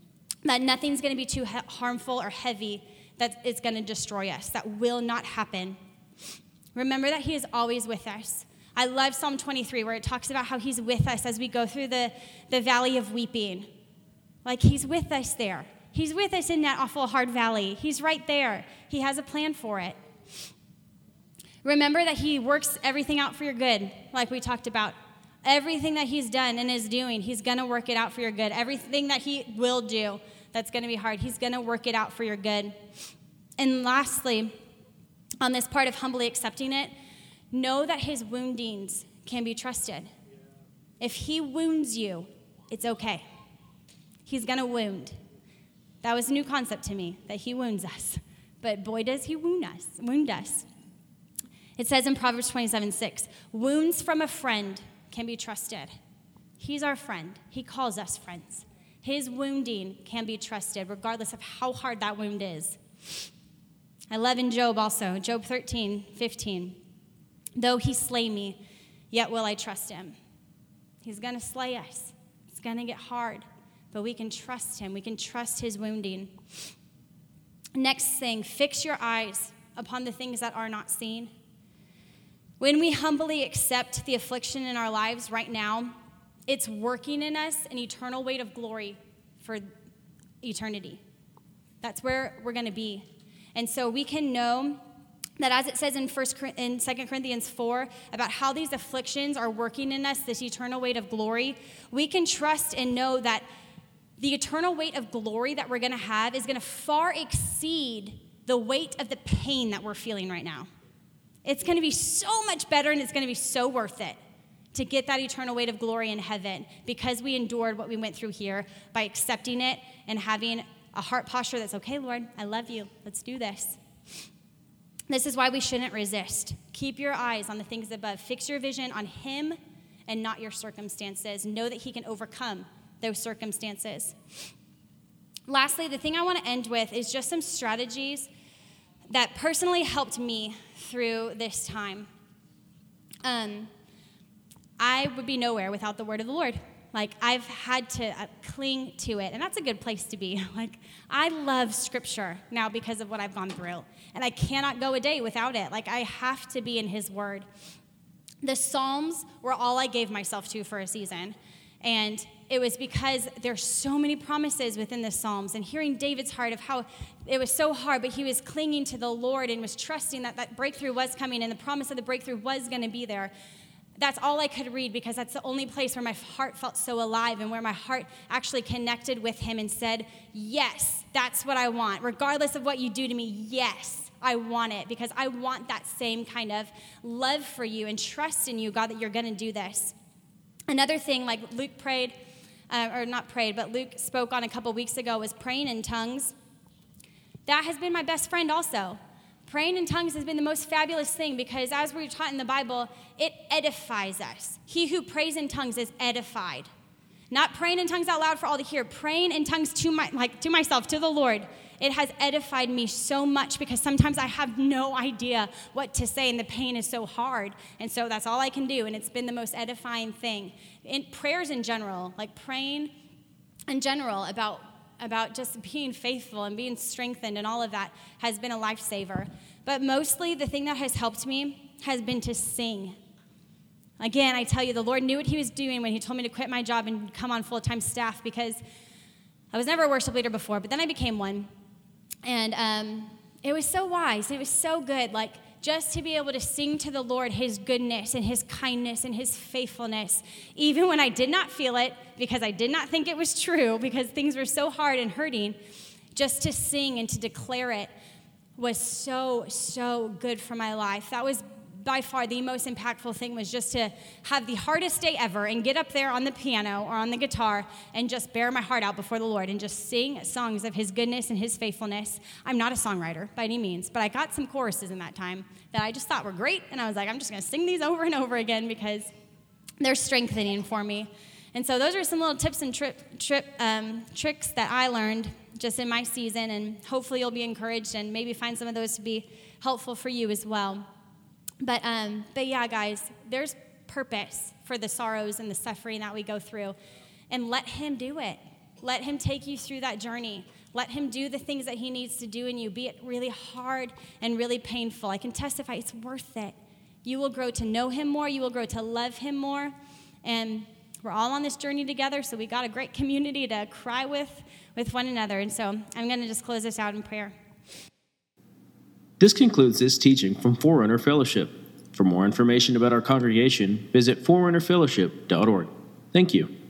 S2: that nothing's going to be too harmful or heavy that is going to destroy us. That will not happen. Remember that he is always with us. I love Psalm twenty-three, where it talks about how he's with us as we go through the, the valley of weeping. Like, he's with us there. He's with us in that awful hard valley. He's right there. He has a plan for it. Remember that he works everything out for your good, like we talked about. Everything that he's done and is doing, he's going to work it out for your good. Everything that he will do that's going to be hard, he's going to work it out for your good. And lastly, on this part of humbly accepting it, know that his woundings can be trusted. If he wounds you, it's okay. He's going to wound. That was a new concept to me, that he wounds us. But boy, does he wound us. Wound us. It says in Proverbs twenty-seven six, wounds from a friend can be trusted. He's our friend. He calls us friends. His wounding can be trusted, regardless of how hard that wound is. I love in Job also, Job thirteen fifteen. Though he slay me, yet will I trust him. He's going to slay us. It's going to get hard, but we can trust him. We can trust his wounding. Next thing, fix your eyes upon the things that are not seen. When we humbly accept the affliction in our lives right now, it's working in us an eternal weight of glory for eternity. That's where we're going to be. And so we can know that, as it says in First in Second Corinthians four, about how these afflictions are working in us, this eternal weight of glory, we can trust and know that the eternal weight of glory that we're going to have is going to far exceed the weight of the pain that we're feeling right now. It's going to be so much better, and it's going to be so worth it to get that eternal weight of glory in heaven, because we endured what we went through here by accepting it and having a heart posture that's, okay, Lord, I love you. Let's do this. This is why we shouldn't resist. Keep your eyes on the things above. Fix your vision on him and not your circumstances. Know that he can overcome those circumstances. Lastly, the thing I want to end with is just some strategies that personally helped me through this time. Um, I would be nowhere without the word of the Lord. Like, I've had to uh, cling to it, and that's a good place to be. Like, I love Scripture now because of what I've gone through, and I cannot go a day without it. Like, I have to be in his word. The Psalms were all I gave myself to for a season, and it was because there's so many promises within the Psalms, and hearing David's heart of how it was so hard, but he was clinging to the Lord and was trusting that that breakthrough was coming, and the promise of the breakthrough was going to be there. That's all I could read, because that's the only place where my heart felt so alive and where my heart actually connected with him and said, yes, that's what I want. Regardless of what you do to me, yes, I want it, because I want that same kind of love for you and trust in you, God, that you're going to do this. Another thing, like Luke prayed, uh, or not prayed, but Luke spoke on a couple weeks ago, was praying in tongues. That has been my best friend also. Praying in tongues has been the most fabulous thing, because as we're taught in the Bible, it edifies us. He who prays in tongues is edified. Not praying in tongues out loud for all to hear, praying in tongues to my like to myself, to the Lord. It has edified me so much, because sometimes I have no idea what to say and the pain is so hard. And so that's all I can do, and it's been the most edifying thing. In prayers in general, like praying in general about about just being faithful and being strengthened and all of that has been a lifesaver. But mostly the thing that has helped me has been to sing. Again, I tell you, the Lord knew what he was doing when he told me to quit my job and come on full-time staff, because I was never a worship leader before, but then I became one. And um, it was so wise. It was so good. Like, just to be able to sing to the Lord his goodness and his kindness and his faithfulness, even when I did not feel it, because I did not think it was true, because things were so hard and hurting, just to sing and to declare it was so, so good for my life. That was by far the most impactful thing, was just to have the hardest day ever and get up there on the piano or on the guitar and just bear my heart out before the Lord and just sing songs of his goodness and his faithfulness. I'm not a songwriter by any means, but I got some choruses in that time that I just thought were great, and I was like, I'm just going to sing these over and over again because they're strengthening for me. And so those are some little tips and trip, trip um, tricks that I learned just in my season, and hopefully you'll be encouraged and maybe find some of those to be helpful for you as well. But um, but yeah, guys, there's purpose for the sorrows and the suffering that we go through. And let him do it. Let him take you through that journey. Let him do the things that he needs to do in you, be it really hard and really painful. I can testify it's worth it. You will grow to know him more. You will grow to love him more. And we're all on this journey together, so we got a great community to cry with, with one another. And so I'm going to just close this out in prayer.
S1: This concludes this teaching from Forerunner Fellowship. For more information about our congregation, visit forerunner fellowship dot org. Thank you.